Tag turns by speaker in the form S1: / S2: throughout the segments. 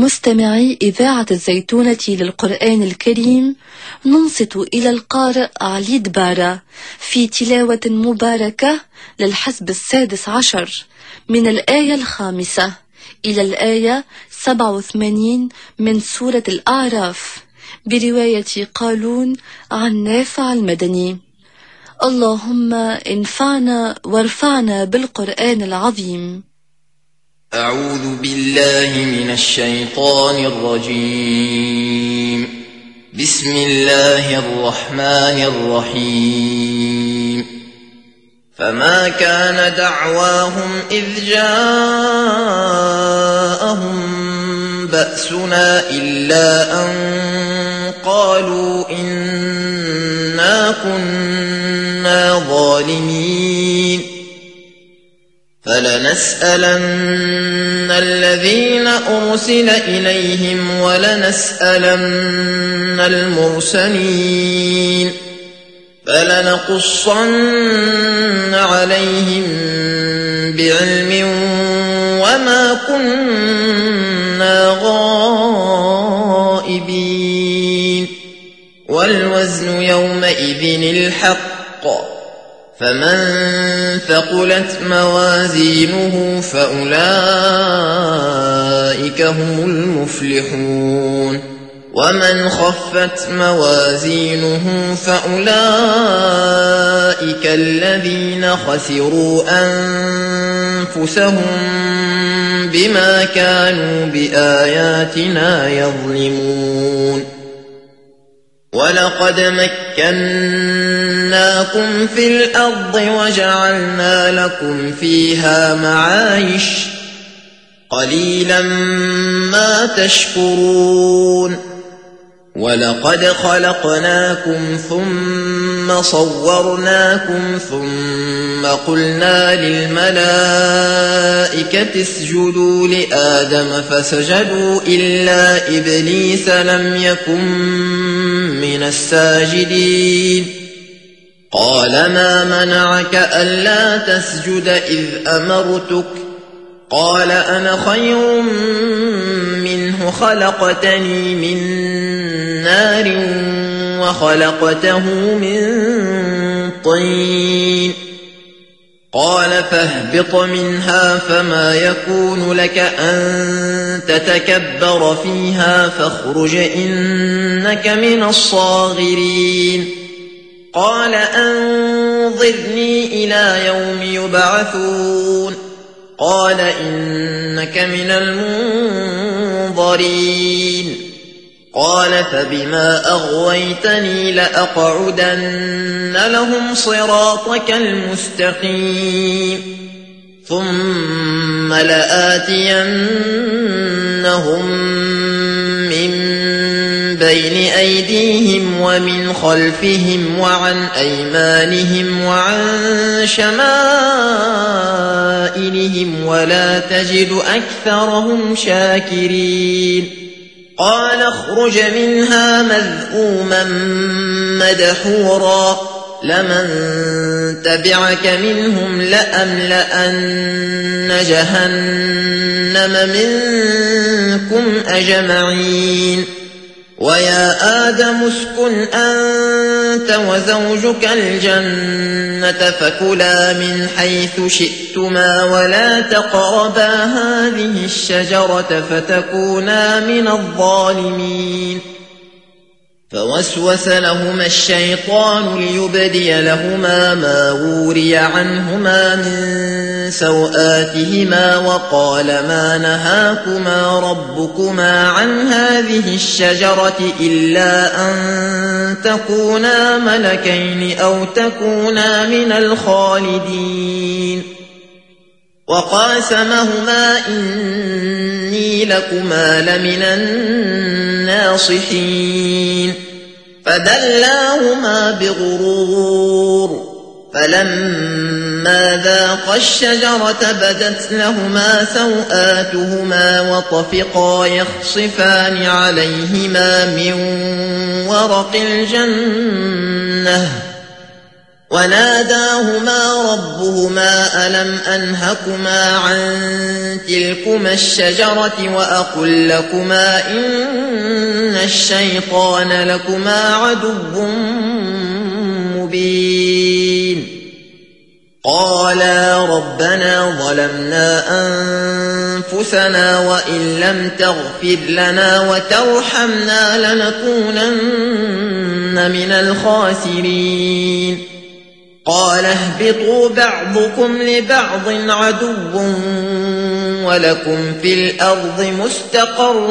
S1: مستمعي إذاعة الزيتونة للقرآن الكريم، ننصت إلى القارئ علي دبارة في تلاوة مباركة للحزب 16 من الآية 5 إلى الآية 87 من سورة الأعراف، برواية قالون عن نافع المدني. اللهم انفعنا وارفعنا بالقرآن العظيم.
S2: أعوذ بالله من الشيطان الرجيم. بسم الله الرحمن الرحيم. فما كان دعواهم إذ جاءهم بأسنا إلا أن قالوا إنا كنا ظالمين. فلنسألن الذين أرسل إليهم ولنسألن المرسلين. فلنقصن عليهم بعلم وما كنا غائبين. والوزن يومئذ الحق، فمن ثقلت موازينه فأولئك هم المفلحون. ومن خفت موازينه فأولئك الذين خسروا أنفسهم بما كانوا بآياتنا يظلمون. ولقد مكناكم في الأرض وجعلنا لكم فيها معايش، قليلا ما تشكرون. ولقد خلقناكم ثم صورناكم ثم قلنا للملائكة اسجدوا لآدم فسجدوا إلا إبليس لم يكن من الساجدين. قال ما منعك ألا تسجد إذ أمرتك؟ قال أنا خير منه، خلقتني من نار وخلقته من طين. قال فاهبط منها فما يكون لك أن تتكبر فيها فاخرج إنك من الصاغرين. قال أنظرني إلى يوم يبعثون. قال إنك من المنظرين. قال فبما أغويتني لأقعدن لهم صراطك المستقيم ثم لآتينهم من بين أيديهم ومن خلفهم وعن أيمانهم وعن شمائلهم ولا تجد أكثرهم شاكرين. قال اخرج منها مذءوما مدحورا لمن تبعك منهم لأملأن جهنم منكم أجمعين. ويا آدم اسكن أنت وزوجك الجنة فكلا من حيث شئتما ولا تقربا هذه الشجرة فتكونا من الظالمين. فوسوس لهما الشيطان ليبدي لهما ما وري عنهما من سوآتهما وقال ما نهاكما ربكما عن هذه الشجرة إلا أن تكونا ملكين أو تكونا من الخالدين. وقاسمهما إني لكما لمن الناصحين. فدلاهما بغرور فلما ذاقا الشجرة بدت لهما سوآتهما وطفقا يخصفان عليهما من ورق الجنة وناداهما ربهما ألم أنهكما عن تلكما الشجرة وأقل لكما إن الشيطان لكما عدو مبين قالا ربنا ظلمنا أنفسنا وإن لم تغفر لنا وترحمنا لنكونن من الخاسرين قال اهبطوا بعضكم لبعض عدو ولكم في الأرض مستقر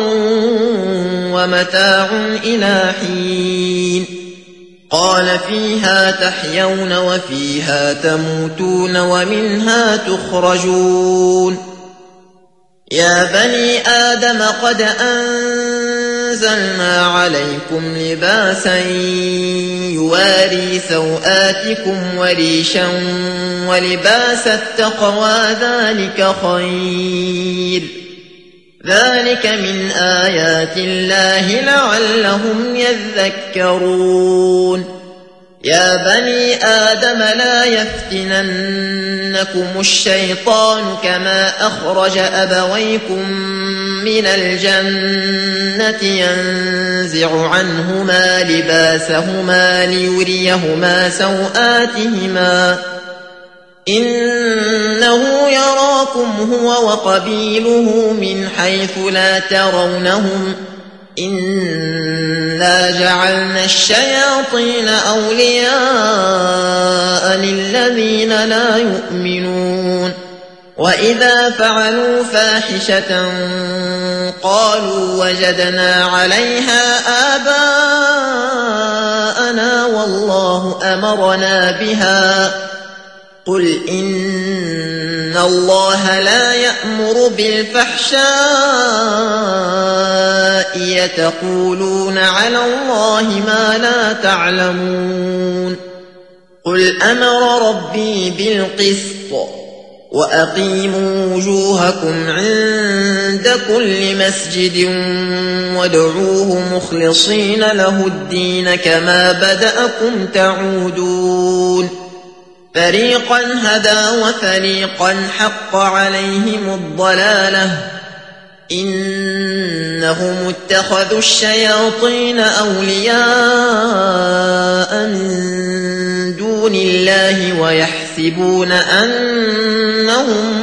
S2: ومتاع إلى حين قال فيها تحيون وفيها تموتون ومنها تخرجون يا بني آدم قد أنزلنا عليكم لباسا يواري سوآتكم وريشا ولباس التقوى ذلك خير ذلك من آيات الله لعلهم يذكرون يا بني آدم لا يفتننكم الشيطان كما أخرج أبويكم من الجنة ينزع عنهما لباسهما ليريهما سوآتهما إنه يراكم هو وقبيله من حيث لا ترونهم إنا جعلنا الشياطين أولياء للذين لا يؤمنون وإذا فعلوا فاحشة قالوا وجدنا عليها آباءنا والله أمرنا بها قل إن الله لا يأمر بالفحشاء يتقولون على الله ما لا تعلمون قل أمر ربي بالقسط وأقيموا وجوهكم عند كل مسجد وادعوه مخلصين له الدين كما بدأكم تعودون فريقا هدى وفريقا حق عليهم الضلالة إنهم اتخذوا الشياطين أولياء من دون الله ويحسبون أنهم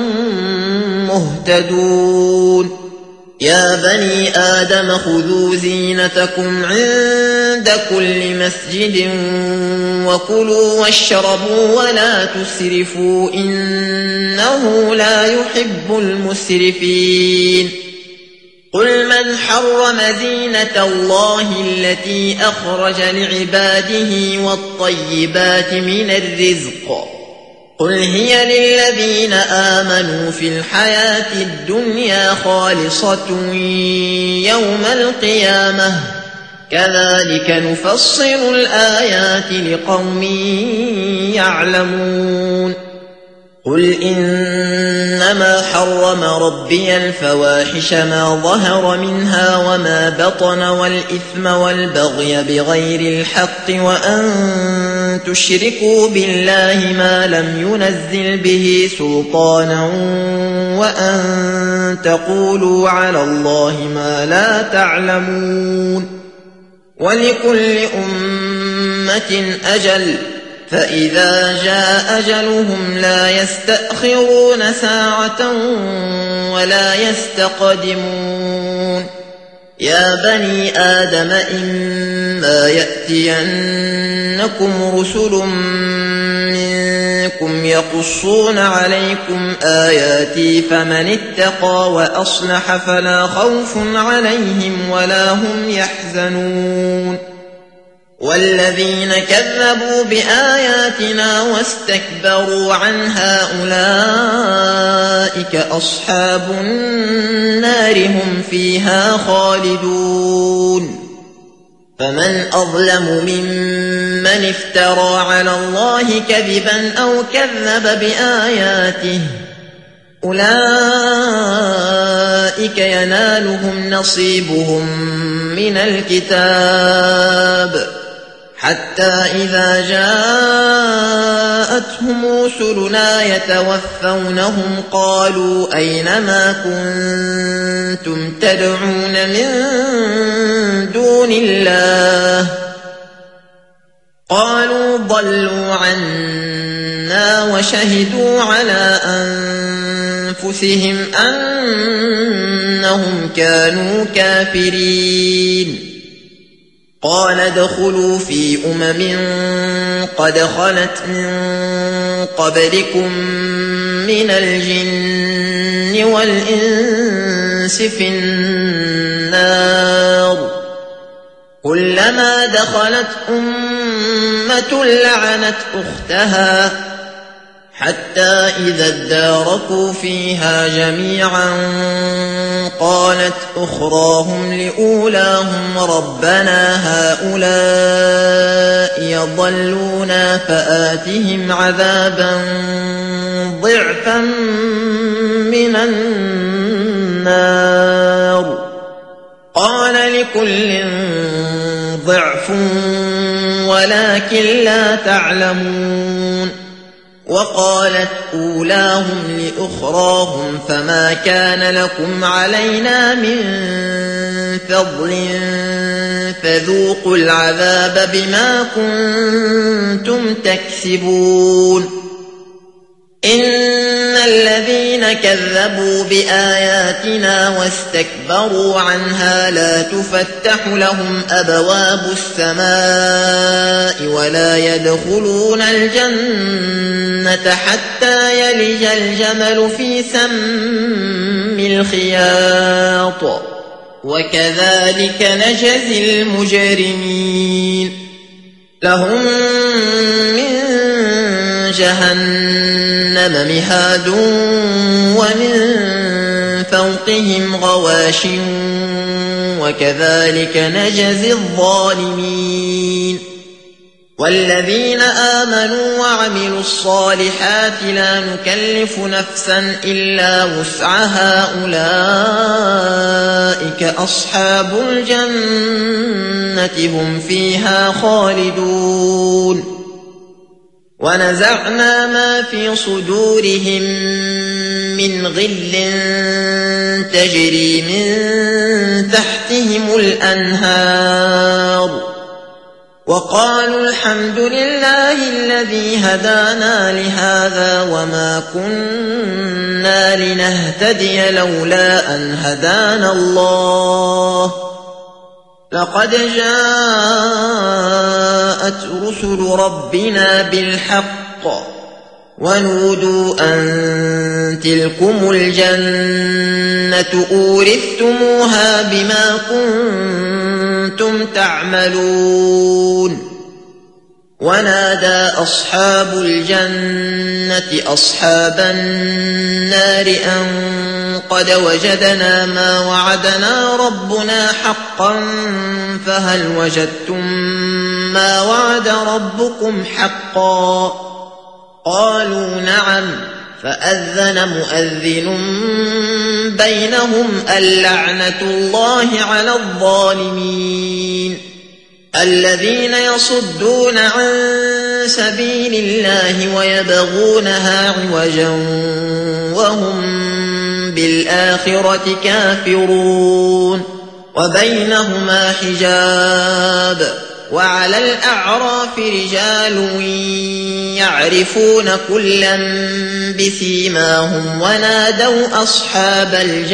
S2: مهتدون يا بني آدم خذوا زينتكم عند كل مسجد وكلوا واشربوا ولا تسرفوا إنه لا يحب المسرفين قل من حرم زينة الله التي أخرج لعباده والطيبات من الرزق قل هي للذين آمنوا في الحياة الدنيا خالصة يوم القيامة كذلك نفصل الآيات لقوم يعلمون قل إنما حرم ربي الفواحش ما ظهر منها وما بطن والإثم والبغي بغير الحق وأن تشركوا بالله ما لم ينزل به سلطانا وأن تقولوا على الله ما لا تعلمون ولكل أمة أجل فإذا جاء أجلهم لا يستأخرون ساعة ولا يستقدمون يا بني آدم إما يأتينكم رسل منكم يقصون عليكم آياتي فمن اتقى وأصلح فلا خوف عليهم ولا هم يحزنون والذين كذبوا بآياتنا واستكبروا عنها أولئك أصحاب النار هم فيها خالدون فمن أظلم ممن افترى على الله كذبا أو كذب بآياته أولئك ينالهم نصيبهم من الكتاب حتى إذا جاءتهم رسلنا يتوفونهم قالوا أين ما كنتم تدعون من دون الله قالوا ضلوا عنا وشهدوا على أنفسهم أنهم كانوا كافرين قال ادخلوا في قد خلت من قبلكم من الجن والإنس في النار كلما دخلت أمة لعنت أختها حتى إذا اداركوا فيها جميعا قالت أخراهم لأولاهم ربنا هؤلاء يضلونا فآتهم عذابا ضعفا من النار قال لكل ضعف ولكن لا تعلمون وقالت أولاهم لأخراهم فما كان لكم علينا من فضل فذوقوا العذاب بما كنتم تكسبون إن الذين كذبوا بآياتنا واستكبروا عنها لا تفتح لهم أبواب السماء ولا يدخلون الجنة حتى يلج الجمل في سم الخياط وكذلك نجزي المجرمين لهم من جهنم مهاد ومن فوقهم غواش وكذلك نجزي الظالمين والذين آمنوا وعملوا الصالحات لا نكلف نفسا إلا وسعها أولئك أصحاب الجنة هم فيها خالدون ونزعنا ما في صدورهم من غل تجري من تحتهم الأنهار وقالوا الحمد لله الذي هدانا لهذا وما كنا لنهتدي لولا أن هدانا الله لقد جاءت رسل ربنا بالحق ونودوا أن تلكم الجنة أورثتموها بما كنتم تعملون ونادى أصحاب الجنة أصحاب النار أن قد وجدنا ما وعدنا ربنا حقا فهل وجدتم ما وعد ربكم حقا قالوا نعم فأذن مؤذن بينهم اللعنة الله على الظالمين الذين يصدون عن سبيل الله ويبغونها عوجا وهم بالآخرة كافرون وبينهما حجاب وعلى الأعراف رجال يعرفون كلا بسيماهم ونادوا أصحاب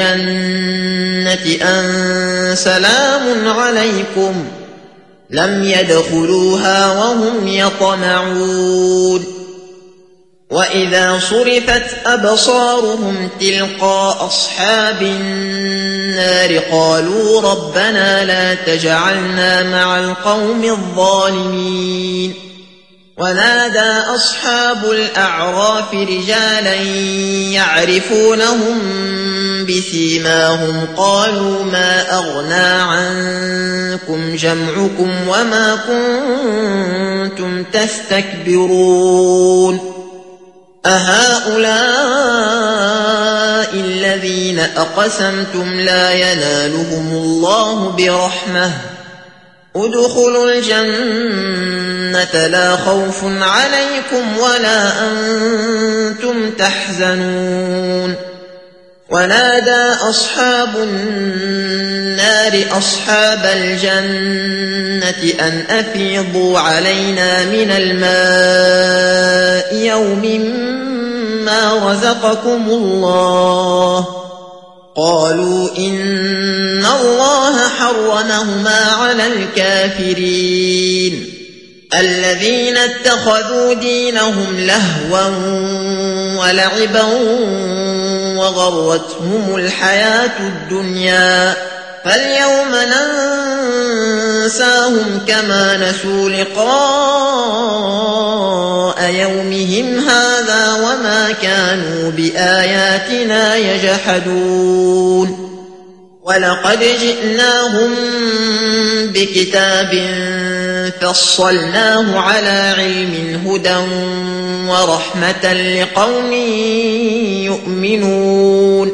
S2: الجنة أن سلام عليكم لم يدخلوها وهم يطمعون وإذا صرفت أبصارهم تلقاء أصحاب النار قالوا ربنا لا تجعلنا مع القوم الظالمين ونادى أصحاب الأعراف رجالا يعرفونهم بسيماهم قالوا ما أغنى عنكم جمعكم وما كنتم تستكبرون أهؤلاء الذين أقسمتم لا ينالهم الله برحمة ادخلوا الجنة لا خوف عليكم ولا أنتم تحزنون ونادى أصحاب النار أصحاب الجنة أن أفيضوا علينا من الماء يوم ما رزقكم الله قالوا إن الله حرمهما على الكافرين الذين اتخذوا دينهم لهوا ولعبا وغرتهم الحياة الدنيا فاليوم ننساهم كما نسوا لقاء يومهم هذا وما كانوا بآياتنا يجحدون ولقد جئناهم بكتاب فصلناه على علم هدى ورحمة لقوم يؤمنون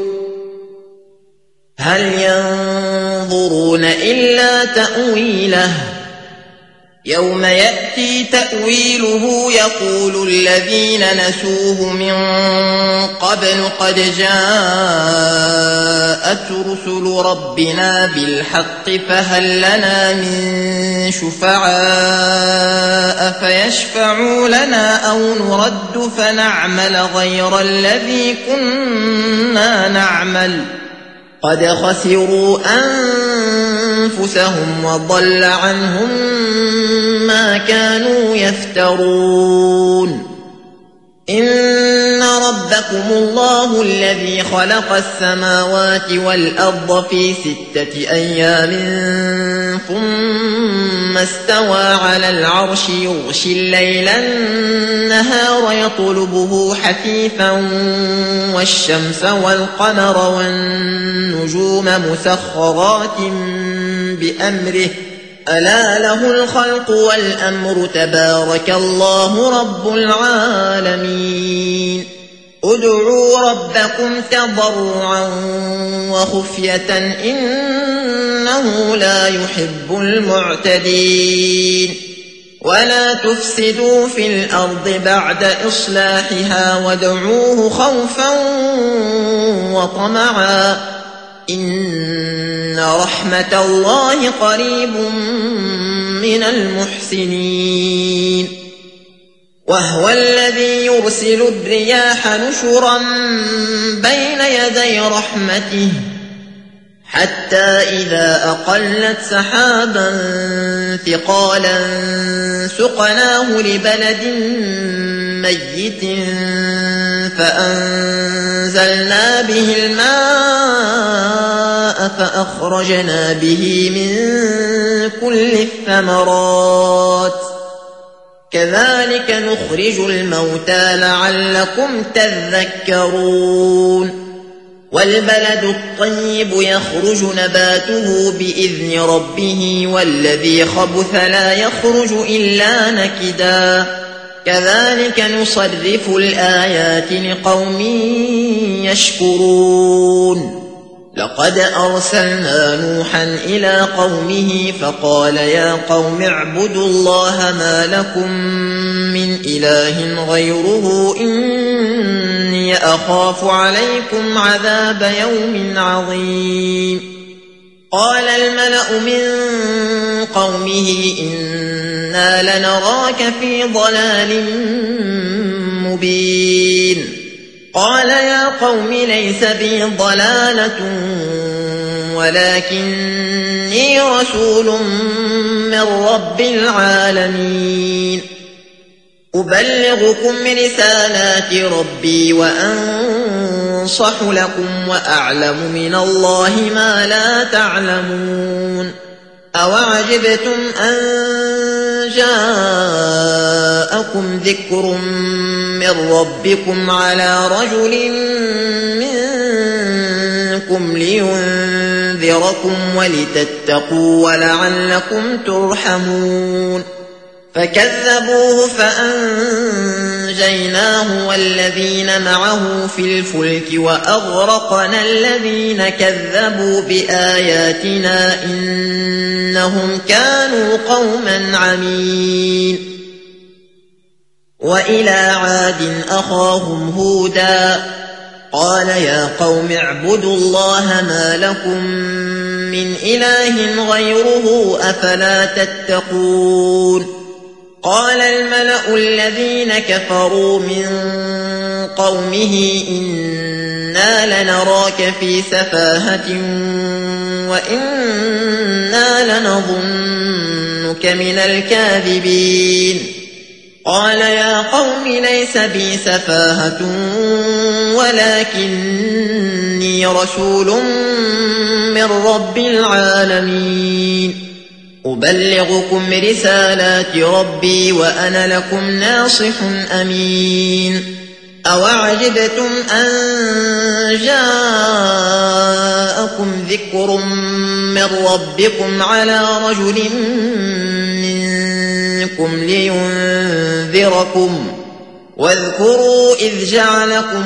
S2: هل ينظرون إلا تأويله يوم يأتي تأويله يقول الذين نسوه من قبل قد جاءت رسل ربنا بالحق فهل لنا من شفعاء فيشفعوا لنا أو نرد فنعمل غير الذي كنا نعمل قد خسروا أنفسهم وضل عنهم ما كانوا يفترون إن ربكم الله الذي خلق السماوات والأرض في 6 أيام ثم استوى على العرش يغشي الليل النهار يطلبه حثيثا والشمس والقمر والنجوم مسخرات بأمره ألا له الخلق والأمر تبارك الله رب العالمين ادعوا ربكم تضرعا وخفية إنه لا يحب المعتدين ولا تفسدوا في الأرض بعد إصلاحها وادعوه خوفا وطمعا إن رحمة الله قريب من المحسنين وهو الذي يرسل الرياح نشرا بين يدي رحمته حتى إذا أقلت سحابا ثقالا سقناه لبلد ميت فأنزلنا به الماء فأخرجنا به من كل الثمرات كذلك نخرج الموتى لعلكم تذكرون والبلد الطيب يخرج نباته بإذن ربه والذي خبث لا يخرج إلا نكدا كذلك نصرف الآيات لقوم يشكرون لقد أرسلنا نوحا إلى قومه فقال يا قوم اعبدوا الله ما لكم من إله غيره إني أخاف عليكم عذاب يوم عظيم قال الملأ من قومه إنا لنراك في ضلال مبين قال يا قوم ليس بي ضلالة ولكني رسول من رب العالمين أبلغكم رسالات ربي وأنصح لكم وأعلم من الله ما لا تعلمون أوعجبتم أن جاءكم ذكر من ربكم على رجل منكم لينذركم ولتتقوا ولعلكم ترحمون فكذبوه فأنجيناه والذين معه في الفلك وأغرقنا الذين كذبوا بآياتنا إنهم كانوا قوما عمين. وإلى عاد أخاهم هودا قال يا قوم اعبدوا الله ما لكم من إله غيره أفلا تتقون. قال الملأ الذين كفروا من قومه إنا لنراك في سفاهة وإنا لنظنك من الكاذبين. قال يا قوم ليس بي سفاهة ولكني رسول من رب العالمين أبلغكم رسالات ربي وأنا لكم ناصح أمين. أوعجبتم أن جاءكم ذكر من ربكم على رجل منكم لينذركم واذكروا إذ جعلكم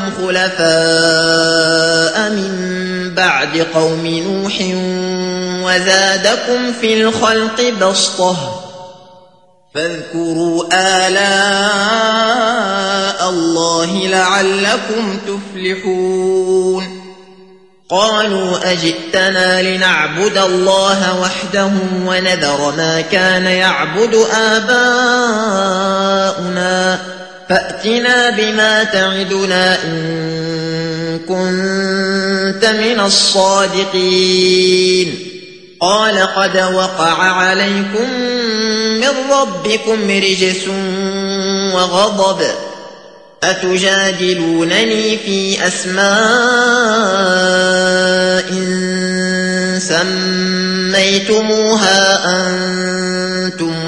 S2: خلفاء من بعد قوم نوح وزادكم في الخلق بسطة فاذكروا آلاء الله لعلكم تفلحون. قالوا أجئتنا لنعبد الله وحده ونذر ما كان يعبد آباؤنا فأتنا بما تعدنا إن كنت من الصادقين. قال قد وقع عليكم من ربكم رجس وغضب أتجادلونني في أسماء سميتموها أنتم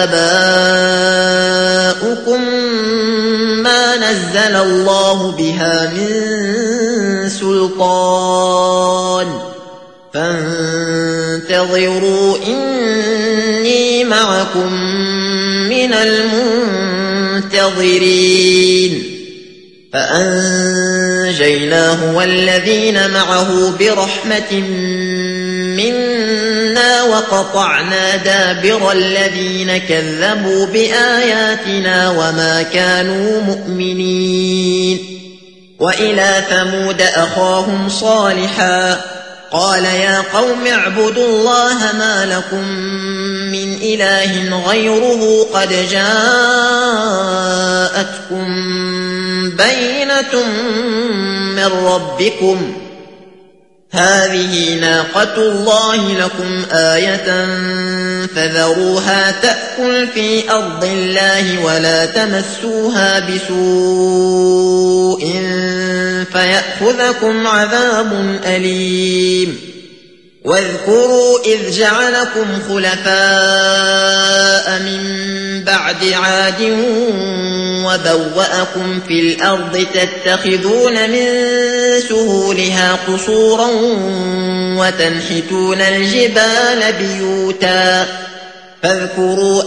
S2: وآباؤكم ما نزل الله بها من سلطان فانتظروا إني معكم من المنتظرين. فأنجيناه والذين معه برحمة منا وقطعنا دابر الذين كذبوا بآياتنا وما كانوا مؤمنين. وإلى ثمود أخاهم صالحا قال يا قوم اعبدوا الله ما لكم من إله غيره قد جاءتكم بينة من ربكم هذه ناقة الله لكم آية فذروها تأكل في أرض الله ولا تمسوها بسوء فيأخذكم عذاب أليم. واذكروا إذ جعلكم خلفاء من بعد عاد وبوأكم في الأرض تتخذون من سهولها قصورا وتنحتون الجبال بيوتا فاذكروا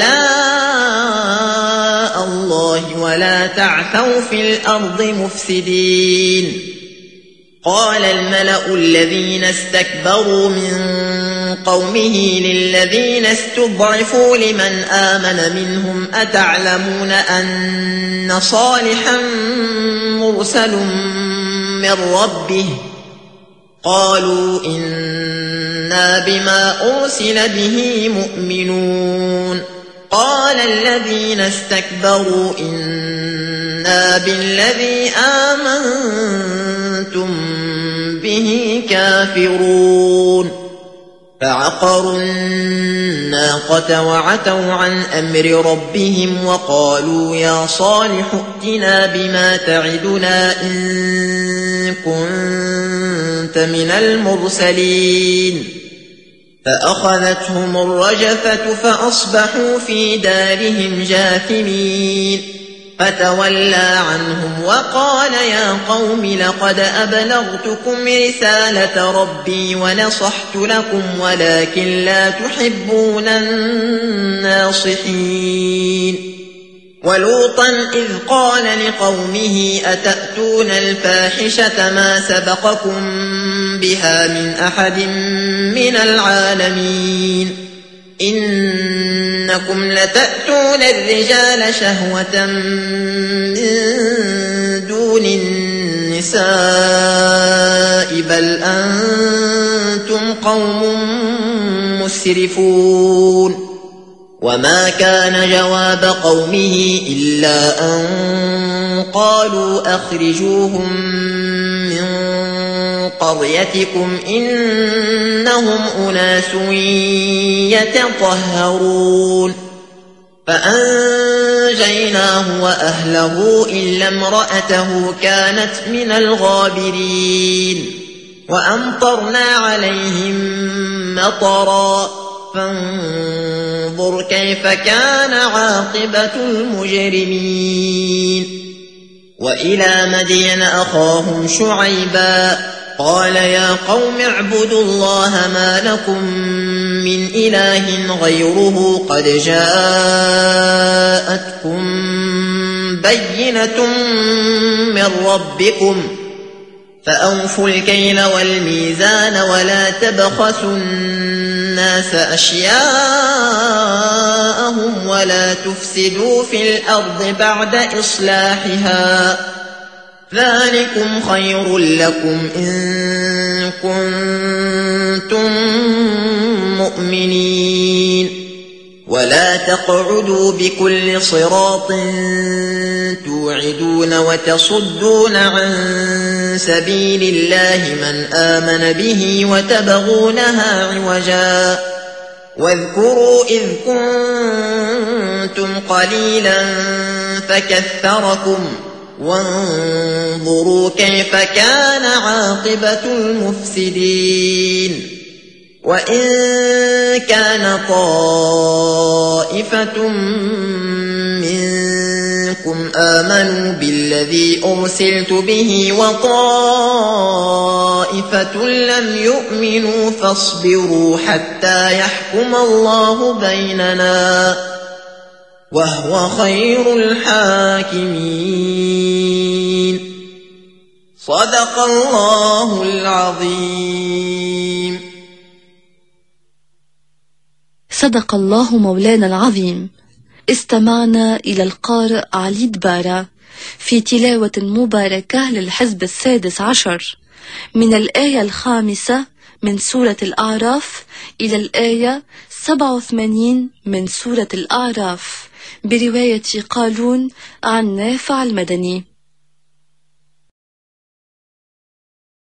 S2: آلاء الله ولا تعثوا في الأرض مفسدين. قال الملأ الذين استكبروا من قومه للذين استضعفوا لمن آمن منهم أتعلمون أن صالحا مرسل من ربه قالوا إنا بما أرسل به مؤمنون. قال الذين استكبروا إنا بالذي آمنتم به كافرون. فعقروا الناقة وعتوا عن أمر ربهم وقالوا يا صالح ائتنا بما تعدنا إن كنت من المرسلين. فأخذتهم الرجفة فأصبحوا في دارهم جاثمين. فتولى عنهم وقال يا قوم لقد أبلغتكم رسالة ربي ونصحت لكم ولكن لا تحبون الناصحين. ولوطا إذ قال لقومه أتأتون الفاحشة ما سبقكم بها من أحد من العالمين إنكم لتأتون الرجال شهوة من دون النساء بل أنتم قوم مسرفون. وما كان جواب قومه إلا أن قالوا أخرجوهم من قريتكم إنهم أناس يتطهرون. فأنجيناه وأهله إلا امرأته كانت من الغابرين. وأمطرنا عليهم مطرا فانظر كيف كان عاقبة المجرمين. وإلى مدين أخاهم شعيبا قال يا قوم اعبدوا الله ما لكم من إله غيره قد جاءتكم بينة من ربكم فأوفوا الكيل والميزان ولا تبخسوا الناس أشياءهم ولا تفسدوا في الأرض بعد إصلاحها ذلكم خير لكم إن كنتم مؤمنين. ولا تقعدوا بكل صراط توعدون وتصدون عن سبيل الله من آمن به وتبغونها عوجا واذكروا إذ كنتم قليلا فكثركم وانظروا كيف كان عاقبة المفسدين. وإن كان طائفة منكم آمنوا بالذي أرسلت به وطائفة لم يؤمنوا فاصبروا حتى يحكم الله بيننا وهو خير الحاكمين. صدق الله العظيم.
S1: صدق الله مولانا العظيم. استمعنا إلى القارئ علي دبارة في تلاوة مباركة للحزب 16 من الآية 5 من سورة الأعراف إلى الآية 87 من سورة الأعراف برواية قالون عن نافع المدني.